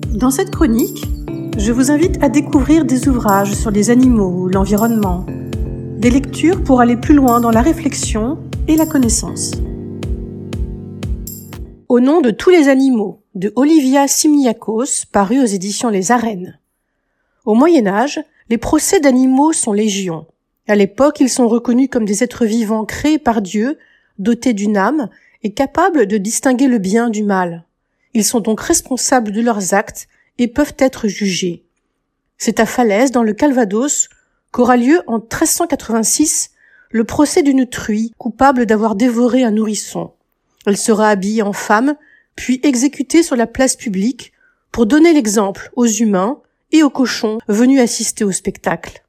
Dans cette chronique, je vous invite à découvrir des ouvrages sur les animaux ou l'environnement, des lectures pour aller plus loin dans la réflexion et la connaissance. Au nom de tous les animaux, de Olivia Simiakos, paru aux éditions Les Arènes. Au Moyen-Âge, les procès d'animaux sont légion. À l'époque, ils sont reconnus comme des êtres vivants créés par Dieu, dotés d'une âme et capables de distinguer le bien du mal. Ils sont donc responsables de leurs actes et peuvent être jugés. C'est à Falaise, dans le Calvados, qu'aura lieu en 1386 le procès d'une truie coupable d'avoir dévoré un nourrisson. Elle sera habillée en femme, puis exécutée sur la place publique pour donner l'exemple aux humains et aux cochons venus assister au spectacle.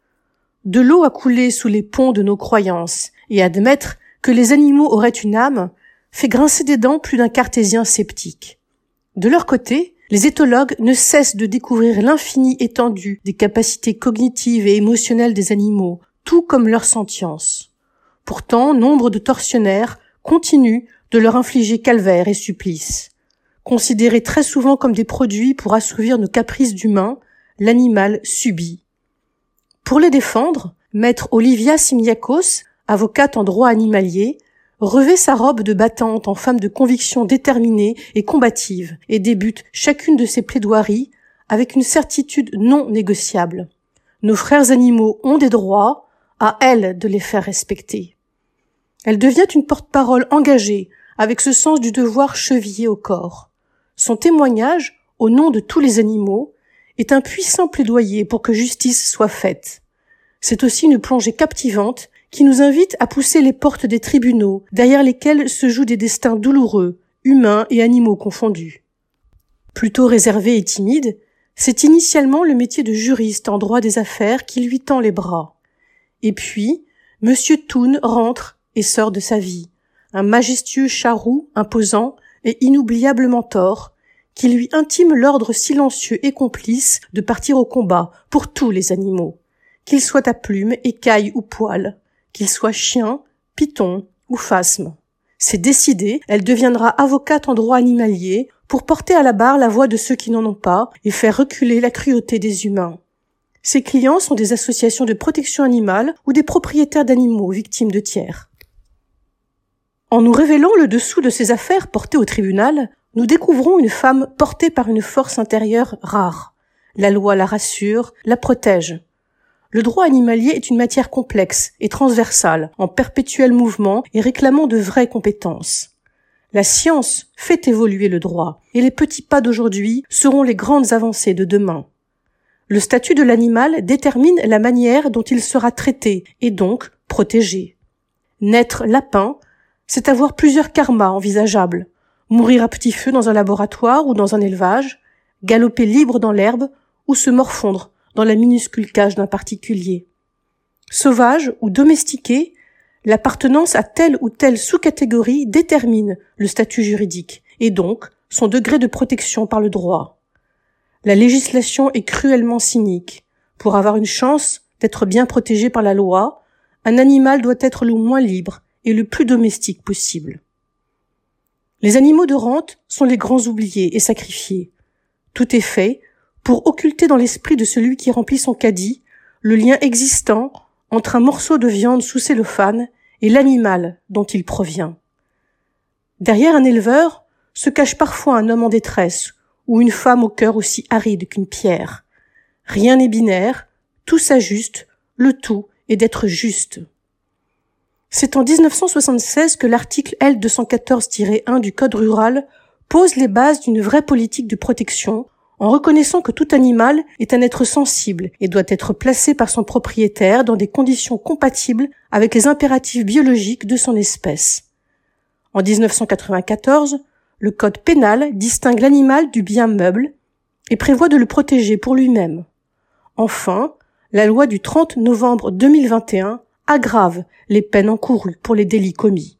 De l'eau a coulé sous les ponts de nos croyances, et admettre que les animaux auraient une âme fait grincer des dents plus d'un cartésien sceptique. De leur côté, les éthologues ne cessent de découvrir l'infinie étendue des capacités cognitives et émotionnelles des animaux, tout comme leur sentience. Pourtant, nombre de tortionnaires continuent de leur infliger calvaire et supplice. Considérés très souvent comme des produits pour assouvir nos caprices d'humains, l'animal subit. Pour les défendre, maître Olivia Simiakos, avocate en droit animalier, revêt sa robe de battante en femme de conviction déterminée et combative et débute chacune de ses plaidoiries avec une certitude non négociable. Nos frères animaux ont des droits, à elle de les faire respecter. Elle devient une porte-parole engagée avec ce sens du devoir chevillé au corps. Son témoignage, au nom de tous les animaux, est un puissant plaidoyer pour que justice soit faite. C'est aussi une plongée captivante qui nous invite à pousser les portes des tribunaux, derrière lesquels se jouent des destins douloureux, humains et animaux confondus. Plutôt réservé et timide, c'est initialement le métier de juriste en droit des affaires qui lui tend les bras. Et puis, Monsieur Toon rentre et sort de sa vie, un majestueux charroux imposant et inoubliablement tort, qui lui intime l'ordre silencieux et complice de partir au combat pour tous les animaux, qu'ils soient à plumes, écailles ou poils, qu'ils soient chiens, pitons ou phasmes. C'est décidé, elle deviendra avocate en droit animalier pour porter à la barre la voix de ceux qui n'en ont pas et faire reculer la cruauté des humains. Ses clients sont des associations de protection animale ou des propriétaires d'animaux victimes de tiers. En nous révélant le dessous de ces affaires portées au tribunal, nous découvrons une femme portée par une force intérieure rare. La loi la rassure, la protège. Le droit animalier est une matière complexe et transversale, en perpétuel mouvement et réclamant de vraies compétences. La science fait évoluer le droit, et les petits pas d'aujourd'hui seront les grandes avancées de demain. Le statut de l'animal détermine la manière dont il sera traité et donc protégé. Naître lapin, c'est avoir plusieurs karmas envisageables. Mourir à petit feu dans un laboratoire ou dans un élevage, galoper libre dans l'herbe ou se morfondre dans la minuscule cage d'un particulier. Sauvage ou domestiqué, l'appartenance à telle ou telle sous-catégorie détermine le statut juridique et donc son degré de protection par le droit. La législation est cruellement cynique. Pour avoir une chance d'être bien protégé par la loi, un animal doit être le moins libre et le plus domestique possible. Les animaux de rente sont les grands oubliés et sacrifiés. Tout est fait pour occulter dans l'esprit de celui qui remplit son caddie le lien existant entre un morceau de viande sous cellophane et l'animal dont il provient. Derrière un éleveur se cache parfois un homme en détresse ou une femme au cœur aussi aride qu'une pierre. Rien n'est binaire, tout s'ajuste, le tout est d'être juste. C'est en 1976 que l'article L214-1 du Code rural pose les bases d'une vraie politique de protection en reconnaissant que tout animal est un être sensible et doit être placé par son propriétaire dans des conditions compatibles avec les impératifs biologiques de son espèce. En 1994, le Code pénal distingue l'animal du bien meuble et prévoit de le protéger pour lui-même. Enfin, la loi du 30 novembre 2021 aggrave les peines encourues pour les délits commis.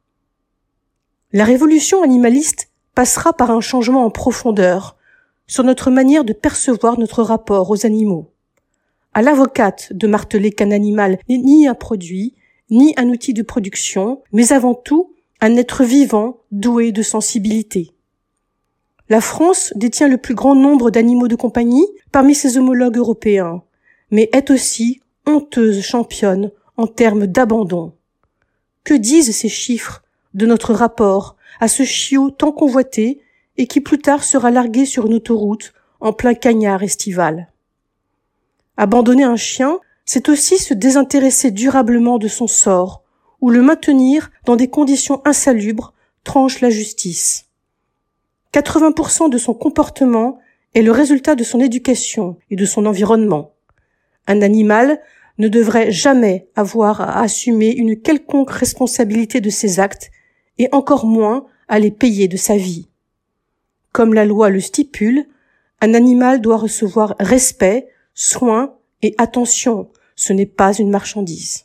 La révolution animaliste passera par un changement en profondeur sur notre manière de percevoir notre rapport aux animaux. À l'avocate de marteler qu'un animal n'est ni un produit, ni un outil de production, mais avant tout un être vivant doué de sensibilité. La France détient le plus grand nombre d'animaux de compagnie parmi ses homologues européens, mais est aussi honteuse championne en termes d'abandon. Que disent ces chiffres de notre rapport à ce chiot tant convoité et qui plus tard sera largué sur une autoroute en plein cagnard estival? Abandonner un chien, c'est aussi se désintéresser durablement de son sort, ou le maintenir dans des conditions insalubres, tranche la justice. 80% de son comportement est le résultat de son éducation et de son environnement. Un animal ne devrait jamais avoir à assumer une quelconque responsabilité de ses actes, et encore moins à les payer de sa vie. Comme la loi le stipule, un animal doit recevoir respect, soin et attention, ce n'est pas une marchandise.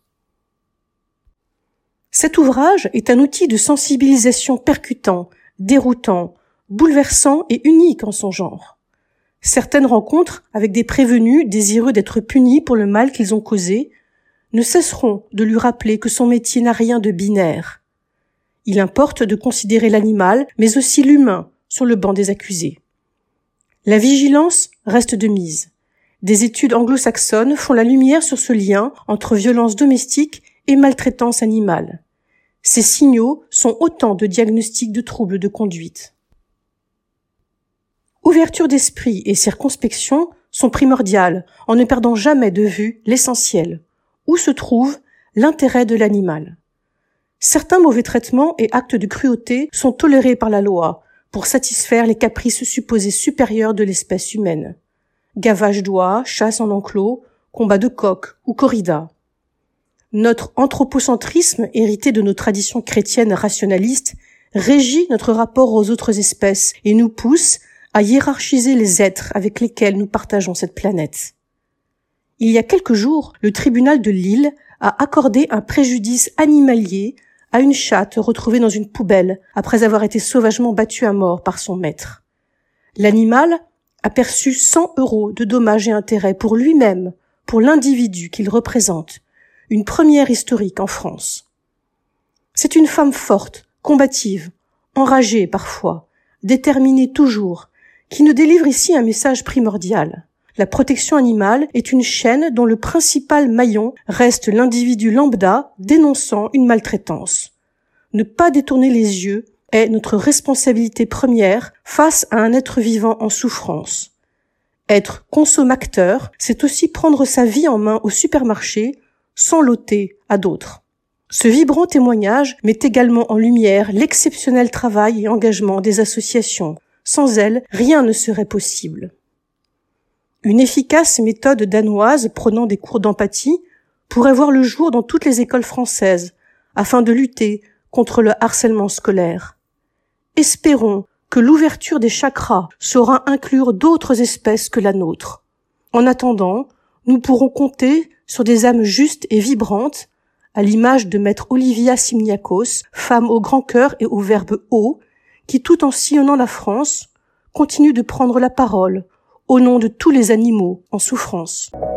Cet ouvrage est un outil de sensibilisation percutant, déroutant, bouleversant et unique en son genre. Certaines rencontres avec des prévenus désireux d'être punis pour le mal qu'ils ont causé ne cesseront de lui rappeler que son métier n'a rien de binaire. Il importe de considérer l'animal, mais aussi l'humain, sur le banc des accusés. La vigilance reste de mise. Des études anglo-saxonnes font la lumière sur ce lien entre violence domestique et maltraitance animale. Ces signaux sont autant de diagnostics de troubles de conduite. Ouverture d'esprit et circonspection sont primordiales en ne perdant jamais de vue l'essentiel, où se trouve l'intérêt de l'animal. Certains mauvais traitements et actes de cruauté sont tolérés par la loi pour satisfaire les caprices supposés supérieurs de l'espèce humaine. Gavage d'oies, chasse en enclos, combat de coqs ou corrida. Notre anthropocentrisme, hérité de nos traditions chrétiennes rationalistes, régit notre rapport aux autres espèces et nous pousse à hiérarchiser les êtres avec lesquels nous partageons cette planète. Il y a quelques jours, le tribunal de Lille a accordé un préjudice animalier à une chatte retrouvée dans une poubelle après avoir été sauvagement battue à mort par son maître. L'animal a perçu 100 € de dommages et intérêts pour lui-même, pour l'individu qu'il représente, une première historique en France. C'est une femme forte, combative, enragée parfois, déterminée toujours, qui nous délivre ici un message primordial. La protection animale est une chaîne dont le principal maillon reste l'individu lambda dénonçant une maltraitance. Ne pas détourner les yeux est notre responsabilité première face à un être vivant en souffrance. Être consommateur, c'est aussi prendre sa vie en main au supermarché sans l'ôter à d'autres. Ce vibrant témoignage met également en lumière l'exceptionnel travail et engagement des associations. Sans elles, rien ne serait possible. Une efficace méthode danoise prônant des cours d'empathie pourrait voir le jour dans toutes les écoles françaises afin de lutter contre le harcèlement scolaire. Espérons que l'ouverture des chakras saura inclure d'autres espèces que la nôtre. En attendant, nous pourrons compter sur des âmes justes et vibrantes, à l'image de maître Olivia Simniakos, femme au grand cœur et au verbe haut, qui tout en sillonnant la France, continue de prendre la parole au nom de tous les animaux en souffrance.